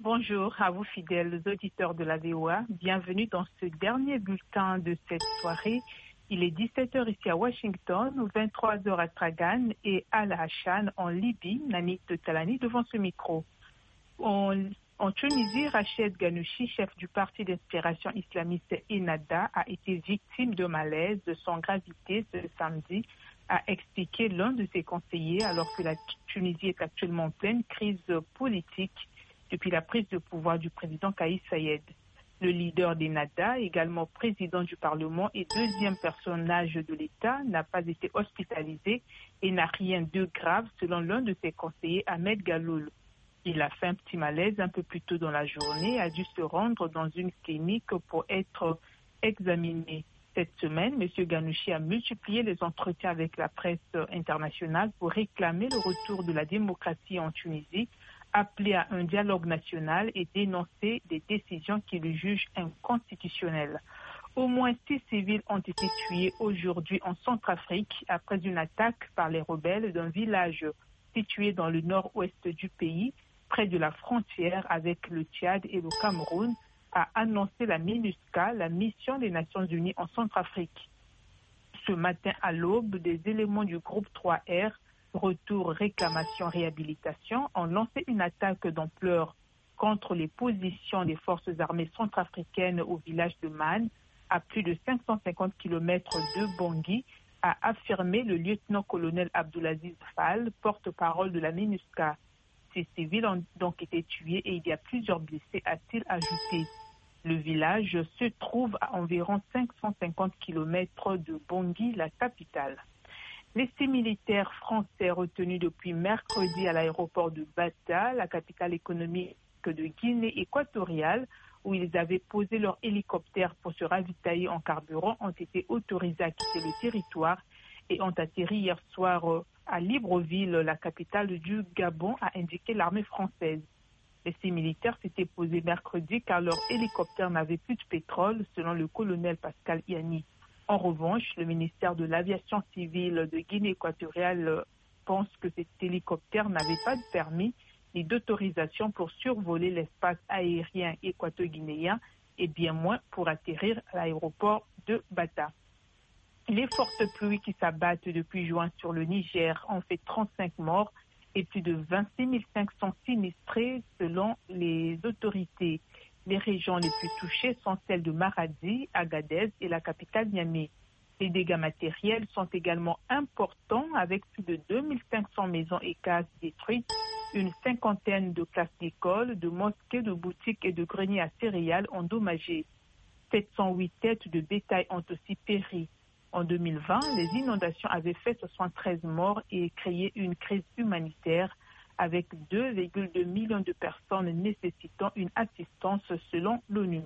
Bonjour à vous fidèles auditeurs de la VOA. Bienvenue dans ce dernier bulletin de cette soirée. Il est 17h ici à Washington, 23h à Tragan et Al Hashan en Libye. Nanit Talani devant ce micro. En Tunisie, Rached Ghannouchi, chef du parti d'inspiration islamiste Ennahda, a été victime de malaise sans gravité ce samedi, a expliqué l'un de ses conseillers, alors que la Tunisie est actuellement en pleine crise politique depuis la prise de pouvoir du président Kais Saied. Le leader d'Ennahda, également président du Parlement et deuxième personnage de l'État, n'a pas été hospitalisé et n'a rien de grave, selon l'un de ses conseillers, Ahmed Galoul. Il a fait un petit malaise un peu plus tôt dans la journée et a dû se rendre dans une clinique pour être examiné. Cette semaine, M. Ghannouchi a multiplié les entretiens avec la presse internationale pour réclamer le retour de la démocratie en Tunisie, appeler à un dialogue national et dénoncer des décisions qu'il juge inconstitutionnelles. Au moins 6 civils ont été tués aujourd'hui en Centrafrique après une attaque par les rebelles d'un village situé dans le nord-ouest du pays, près de la frontière avec le Tchad et le Cameroun, a annoncé la MINUSCA, la mission des Nations Unies en Centrafrique. Ce matin à l'aube, des éléments du groupe 3R, Retour, Réclamation, Réhabilitation, ont lancé une attaque d'ampleur contre les positions des forces armées centrafricaines au village de Man, à plus de 550 km de Bangui, a affirmé le lieutenant-colonel Abdulaziz Fall, porte-parole de la MINUSCA. Ces civils ont donc été tués et il y a plusieurs blessés, a-t-il ajouté. Le village se trouve à environ 550 km de Bangui, la capitale. Les 6 militaires français retenus depuis mercredi à l'aéroport de Bata, la capitale économique de Guinée équatoriale, où ils avaient posé leur hélicoptère pour se ravitailler en carburant, ont été autorisés à quitter le territoire et ont atterri hier soir à Libreville, la capitale du Gabon, a indiqué l'armée française. Les 6 militaires s'étaient posés mercredi car leur hélicoptère n'avait plus de pétrole, selon le colonel Pascal Iani. En revanche, le ministère de l'Aviation civile de Guinée équatoriale pense que cet hélicoptère n'avait pas de permis ni d'autorisation pour survoler l'espace aérien équato-guinéen et bien moins pour atterrir à l'aéroport de Bata. Les fortes pluies qui s'abattent depuis juin sur le Niger ont fait 35 morts et plus de 26 500 sinistrés selon les autorités. Les régions les plus touchées sont celles de Maradi, Agadez et la capitale Niamey. Les dégâts matériels sont également importants avec plus de 2500 maisons et cases détruites, une cinquantaine de classes d'école, de mosquées, de boutiques et de greniers à céréales endommagés. 708 têtes de bétail ont aussi péri. En 2020, les inondations avaient fait 73 morts et créé une crise humanitaire avec 2,2 millions de personnes nécessitant une assistance selon l'ONU.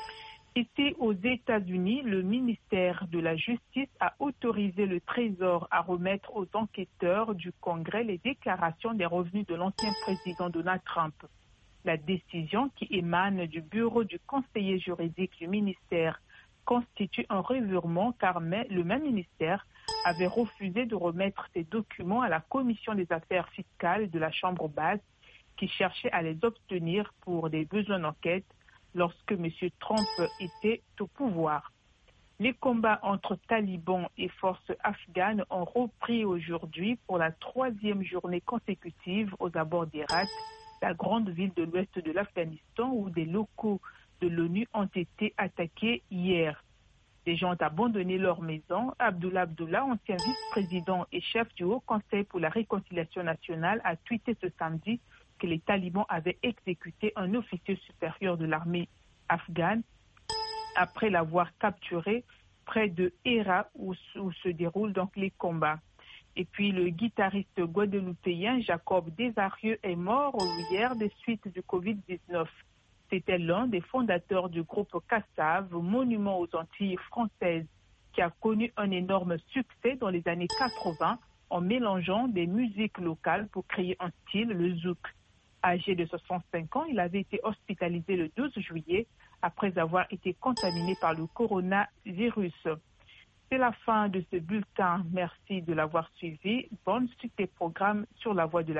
Ici, aux États-Unis, le ministère de la Justice a autorisé le Trésor à remettre aux enquêteurs du Congrès les déclarations des revenus de l'ancien président Donald Trump. La décision, qui émane du bureau du conseiller juridique du ministère, constitue un revirement car le même ministère avait refusé de remettre ces documents à la Commission des affaires fiscales de la Chambre basse qui cherchait à les obtenir pour des besoins d'enquête lorsque M. Trump était au pouvoir. Les combats entre talibans et forces afghanes ont repris aujourd'hui pour la 3e journée consécutive aux abords d'Hérat, la grande ville de l'ouest de l'Afghanistan où des locaux de l'ONU ont été attaqués hier. Des gens ont abandonné leur maison. Abdullah Abdullah, ancien vice-président et chef du Haut Conseil pour la réconciliation nationale, a tweeté ce samedi que les talibans avaient exécuté un officier supérieur de l'armée afghane après l'avoir capturé près de Hérat où se déroulent donc les combats. Et puis le guitariste guadeloupéen Jacob Desarieux est mort hier des suites du Covid-19. C'était l'un des fondateurs du groupe Kassav, monument aux Antilles françaises, qui a connu un énorme succès dans les années 80 en mélangeant des musiques locales pour créer un style, le zouk. Âgé de 65 ans, il avait été hospitalisé le 12 juillet après avoir été contaminé par le coronavirus. C'est la fin de ce bulletin. Merci de l'avoir suivi. Bonne suite des programmes sur la voie de la